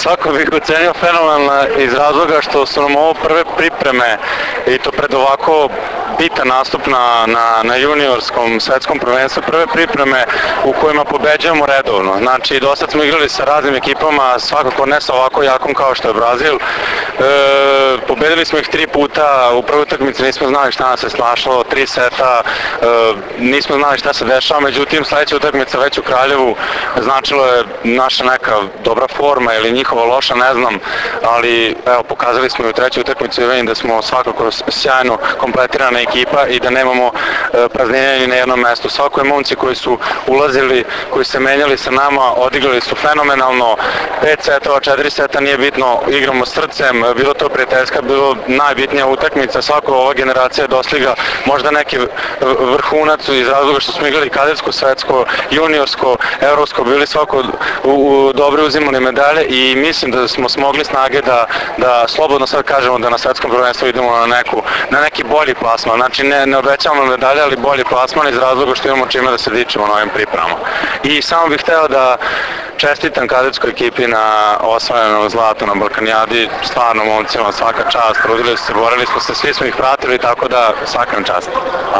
Svako bih ocenio fenomenalno iz razloga što su nam ovo prve pripreme i to pred ovako bitan nastup na juniorskom svetskom prvenstvu, prve pripreme u kojima pobeđujemo redovno. Znači, dosta smo igrali sa raznim ekipama, svakako ne sa ovako jakom kao što je Brazil. Pobedili smo ih 3 puta, u prvoj utakmici nismo znali šta nas je snašlo, 3 seta, nismo znali šta se dešava, međutim sledeća utakmica već u Kraljevu značilo je naša neka dobra forma ili njihova loša, ne znam, ali evo, pokazali smo i u trećoj utakmici i vidim da smo svakako sjajno kompletirana ekipa i da nemamo praznjenja ni na jednom mestu. Svako je momci koji su ulazili, koji se menjali sa nama, odigrali su fenomenalno, 5 setova, 4 seta, nije bitno, igramo srcem, bilo to prijateljska, bilo najbitnija utakmica, svako ova generacija je dostigla možda neki vrhunac iz razloga što smo igrali kadetsko, svetsko, juniorsko, evropsko, bili svako dobro uzimali medalje i mislim da smo smogli snage da slobodno sad kažemo da na svetskom prvenstvu idemo na neki bolji plasman. Znači ne obećavamo medalje, ali bolji plasman iz razloga što imamo čime da se dičimo na ovim pripremama. I samo bih hteo da čestitam kadetskoj ekipi na osvojenom zlatu na Balkanijadi, stvarno momcima svaka čast, trudili su se, borili smo se, svi smo ih pratili, tako da svaka čast.